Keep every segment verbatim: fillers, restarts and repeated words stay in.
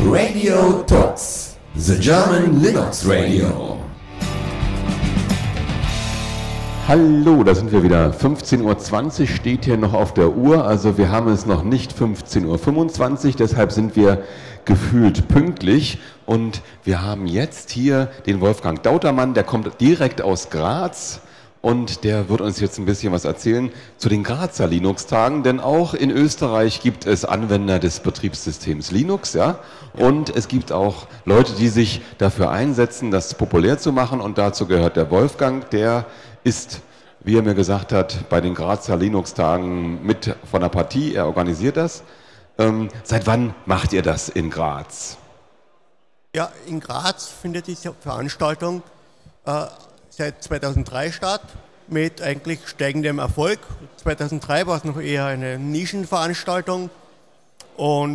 Radio Talks, the German Linux Radio. Hallo, da sind wir wieder. fünfzehn Uhr zwanzig steht hier noch auf der Uhr, also wir haben es noch nicht fünfzehn Uhr fünfundzwanzig, deshalb sind wir gefühlt pünktlich und wir haben jetzt hier den Wolfgang Dautermann, der kommt direkt aus Graz. Und der wird uns jetzt ein bisschen was erzählen zu den Grazer Linux-Tagen, denn auch in Österreich gibt es Anwender des Betriebssystems Linux, ja, und es gibt auch Leute, die sich dafür einsetzen, das populär zu machen, und dazu gehört der Wolfgang, der ist, wie er mir gesagt hat, bei den Grazer Linux-Tagen mit von der Partie, er organisiert das. Ähm, seit wann macht ihr das in Graz? Ja, in Graz findet diese Veranstaltung äh, seit zweitausenddrei statt, mit eigentlich steigendem Erfolg. zweitausenddrei war es noch eher eine Nischenveranstaltung und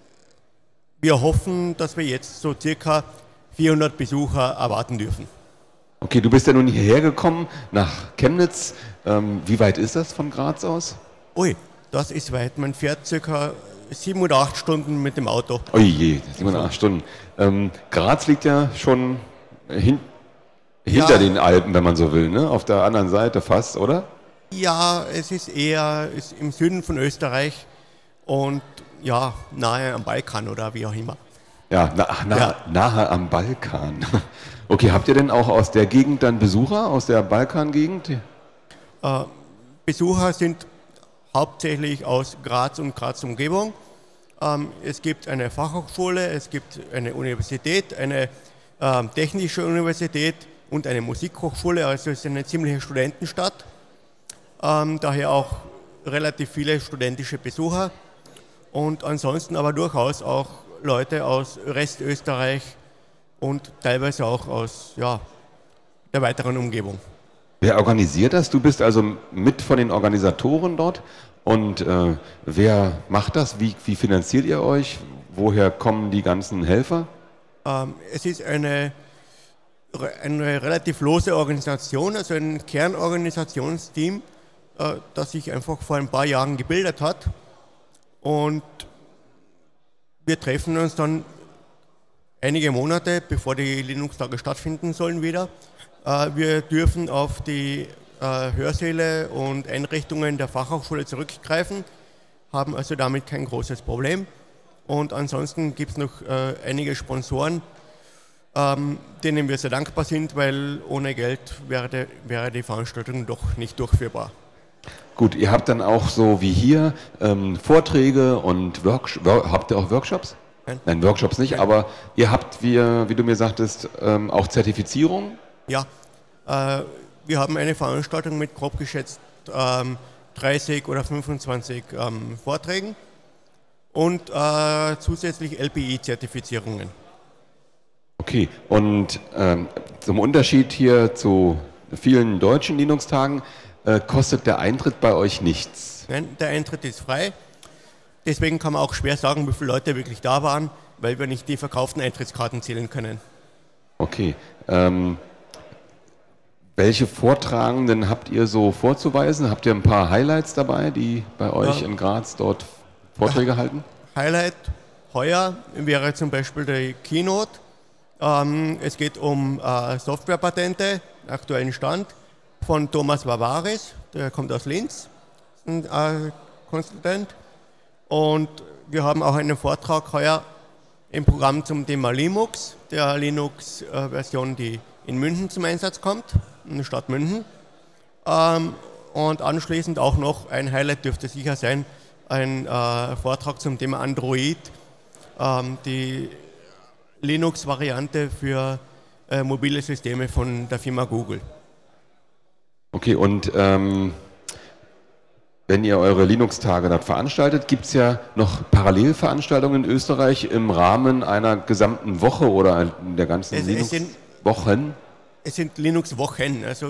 wir hoffen, dass wir jetzt so circa vierhundert Besucher erwarten dürfen. Okay, du bist ja nun hierher gekommen nach Chemnitz. Ähm, wie weit ist das von Graz aus? Ui, das ist weit. Man fährt circa sieben oder acht Stunden mit dem Auto. Ui je, sieben oder acht Stunden. Ähm, Graz liegt ja schon hinten. Hinter ja, den Alpen, wenn man so will, ne? Auf der anderen Seite fast, oder? Ja, es ist eher ist im Süden von Österreich und ja, nahe am Balkan oder wie auch immer. Ja, na, na, ja. nahe am Balkan. Okay, habt ihr denn auch aus der Gegend dann Besucher, aus der Balkan-Gegend? Äh, Besucher sind hauptsächlich aus Graz und Graz-Umgebung. Ähm, es gibt eine Fachhochschule, es gibt eine Universität, eine äh, technische Universität und eine Musikhochschule, also es ist eine ziemliche Studentenstadt, ähm, daher auch relativ viele studentische Besucher und ansonsten aber durchaus auch Leute aus Restösterreich und teilweise auch aus ja, der weiteren Umgebung. Wer organisiert das? Du bist also mit von den Organisatoren dort und äh, wer macht das? Wie, wie finanziert ihr euch? Woher kommen die ganzen Helfer? Ähm, es ist eine eine relativ lose Organisation, also ein Kernorganisationsteam, äh, das sich einfach vor ein paar Jahren gebildet hat. Und wir treffen uns dann einige Monate, bevor die Linux-Tage stattfinden sollen, wieder. Äh, wir dürfen auf die äh, Hörsäle und Einrichtungen der Fachhochschule zurückgreifen, haben also damit kein großes Problem. Und ansonsten gibt es noch äh, einige Sponsoren, Ähm, denen wir sehr dankbar sind, weil ohne Geld wäre, de, wäre die Veranstaltung doch nicht durchführbar. Gut, ihr habt dann auch so wie hier ähm, Vorträge und Workshops. Habt ihr auch Workshops? Nein, Nein Workshops nicht, Nein. Aber ihr habt, wie, wie du mir sagtest, ähm, auch Zertifizierung? Ja, äh, wir haben eine Veranstaltung mit grob geschätzt ähm, dreißig oder fünfundzwanzig ähm, Vorträgen und äh, zusätzlich L P I-Zertifizierungen. Okay, und ähm, zum Unterschied hier zu vielen deutschen Linux-Tagen äh, kostet der Eintritt bei euch nichts? Nein, der Eintritt ist frei. Deswegen kann man auch schwer sagen, wie viele Leute wirklich da waren, weil wir nicht die verkauften Eintrittskarten zählen können. Okay. Ähm, welche Vortragenden habt ihr so vorzuweisen? Habt ihr ein paar Highlights dabei, die bei euch ja. in Graz dort Vorträge ja. halten? Highlight heuer wäre zum Beispiel die Keynote. Es geht um äh, Softwarepatente, aktuellen Stand, von Thomas Vavaris, der kommt aus Linz, ein äh, Konsultant. Und wir haben auch einen Vortrag heuer im Programm zum Thema Linux, der Linux-Version, die in München zum Einsatz kommt, in der Stadt München. Ähm, und anschließend auch noch, ein Highlight dürfte sicher sein, ein äh, Vortrag zum Thema Android, ähm, die Linux-Variante für äh, mobile Systeme von der Firma Google. Okay, und ähm, wenn ihr eure Linux-Tage dort veranstaltet, gibt es ja noch Parallelveranstaltungen in Österreich im Rahmen einer gesamten Woche oder der ganzen Linux-Wochen? Es sind Linux-Wochen. Also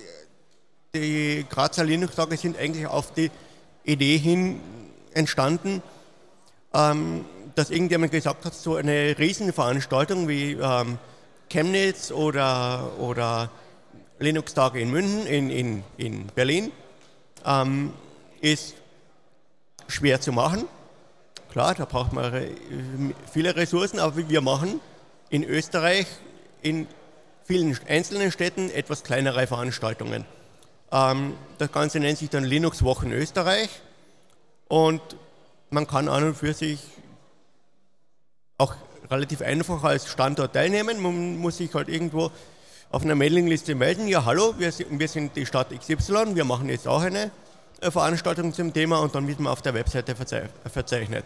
die Grazer Linux-Tage sind eigentlich auf die Idee hin entstanden, ähm, dass irgendjemand gesagt hat, so eine Riesenveranstaltung wie ähm, Chemnitz oder, oder Linux-Tage in München, in, in, in Berlin, ähm, ist schwer zu machen. klar, da braucht man re- viele Ressourcen, aber wir machen in Österreich in vielen einzelnen Städten etwas kleinere Veranstaltungen. Ähm, das Ganze nennt sich dann Linux-Wochen Österreich und man kann an und für sich auch relativ einfach als Standort teilnehmen. Man muss sich halt irgendwo auf einer Mailingliste melden. Ja, hallo, wir sind, wir sind die Stadt X Y, wir machen jetzt auch eine äh, Veranstaltung zum Thema und dann wird man auf der Webseite verzei- verzeichnet.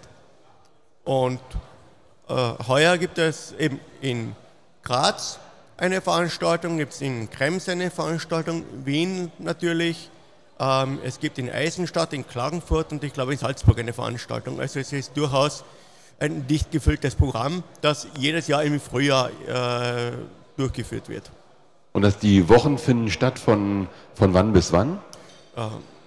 Und äh, heuer gibt es eben in Graz eine Veranstaltung, gibt es in Krems eine Veranstaltung, Wien natürlich, ähm, es gibt in Eisenstadt, in Klagenfurt und ich glaube in Salzburg eine Veranstaltung. Also es ist durchaus ein dicht gefülltes Programm, das jedes Jahr im Frühjahr äh, durchgeführt wird. Und dass die Wochen finden statt von, von wann bis wann? Äh,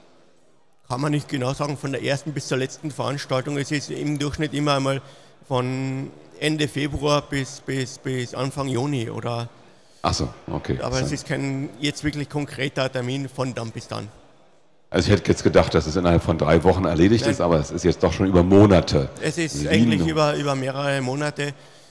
kann man nicht genau sagen, von der ersten bis zur letzten Veranstaltung. Es ist im Durchschnitt immer einmal von Ende Februar bis, bis, bis Anfang Juni. Oder, Ach so, okay. aber es ist kein jetzt wirklich konkreter Termin von dann bis dann. Also ich hätte jetzt gedacht, dass es innerhalb von drei Wochen erledigt Nein. ist, aber es ist jetzt doch schon über Monate. Es ist Linux. eigentlich über, über mehrere Monate,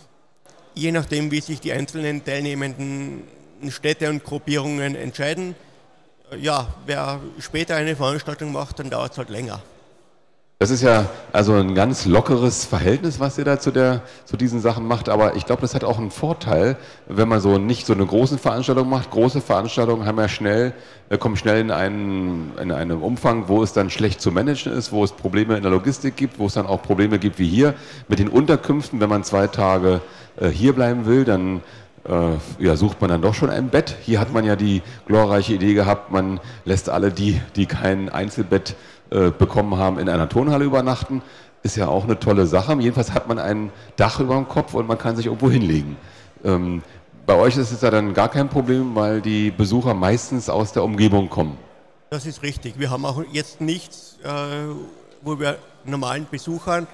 je nachdem, wie sich die einzelnen teilnehmenden Städte und Gruppierungen entscheiden. Ja, wer später eine Veranstaltung macht, dann dauert es halt länger. Das ist ja also ein ganz lockeres Verhältnis, was ihr da zu, der, zu diesen Sachen macht, aber ich glaube, das hat auch einen Vorteil, wenn man so nicht so eine große Veranstaltung macht. Große Veranstaltungen haben ja schnell, äh, kommen schnell in einen, in einen Umfang, wo es dann schlecht zu managen ist, wo es Probleme in der Logistik gibt, wo es dann auch Probleme gibt wie hier mit den Unterkünften. Wenn man zwei Tage äh, hier bleiben will, dann äh, ja, sucht man dann doch schon ein Bett. Hier hat man ja die glorreiche Idee gehabt, man lässt alle die, die kein Einzelbett äh, bekommen haben, in einer Turnhalle übernachten. Ist ja auch eine tolle Sache. Jedenfalls hat man ein Dach über dem Kopf und man kann sich irgendwo hinlegen. Ähm, bei euch ist es ja dann gar kein Problem, weil die Besucher meistens aus der Umgebung kommen. Das ist richtig. Wir haben auch jetzt nichts, äh, wo wir normalen Besuchern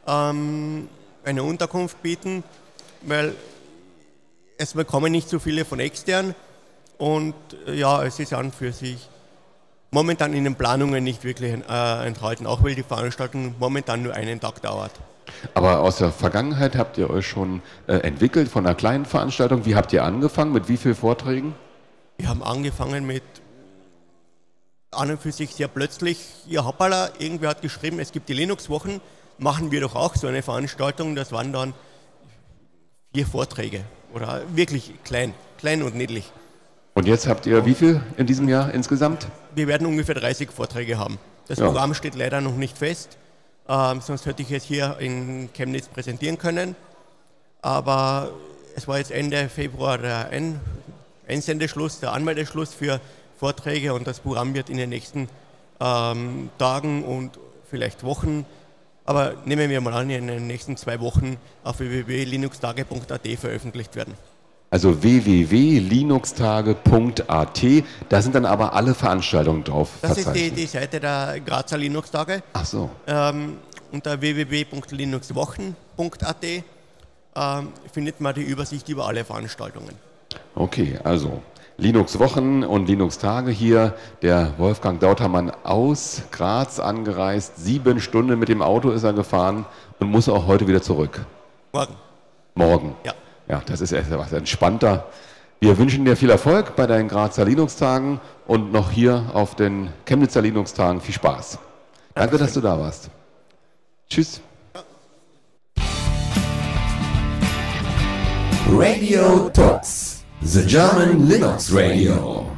ähm, eine Unterkunft bieten, weil es kommen nicht so viele von extern und äh, ja, es ist an und für sich momentan in den Planungen nicht wirklich äh, enthalten, auch weil die Veranstaltung momentan nur einen Tag dauert. Aber aus der Vergangenheit habt ihr euch schon äh, entwickelt von einer kleinen Veranstaltung. Wie habt ihr angefangen? Mit wie vielen Vorträgen? Wir haben angefangen mit an und für sich sehr plötzlich, ja hoppala, irgendwer hat geschrieben, es gibt die Linux-Wochen, machen wir doch auch so eine Veranstaltung. Das waren dann vier Vorträge oder wirklich klein, klein und niedlich. Und jetzt habt ihr wie viel in diesem Jahr insgesamt? Wir werden ungefähr dreißig Vorträge haben. Das Ja. Programm steht leider noch nicht fest, ähm, sonst hätte ich es hier in Chemnitz präsentieren können. Aber es war jetzt Ende Februar der Ein- Einsendeschluss, der Anmeldeschluss für Vorträge und das Programm wird in den nächsten ähm, Tagen und vielleicht Wochen, aber nehmen wir mal an, in den nächsten zwei Wochen auf w w w punkt linuxtage punkt a t veröffentlicht werden. Also w w w punkt linuxtage punkt a t, da sind dann aber alle Veranstaltungen drauf Das ist die, verzeichnet. die Seite der Grazer Linux-Tage. Ach so. Ähm, unter w w w punkt linuxwochen punkt a t ähm, findet man die Übersicht über alle Veranstaltungen. Okay, also Linux-Wochen und Linux-Tage hier. Der Wolfgang Dautermann aus Graz angereist. Sieben Stunden mit dem Auto ist er gefahren und muss auch heute wieder zurück. Morgen. Morgen. Ja. Ja, das ist etwas entspannter. Wir wünschen dir viel Erfolg bei deinen Grazer Linux-Tagen und noch hier auf den Chemnitzer Linux-Tagen viel Spaß. Danke, dass du da warst. Tschüss. Radio Talks, the German Linux Radio.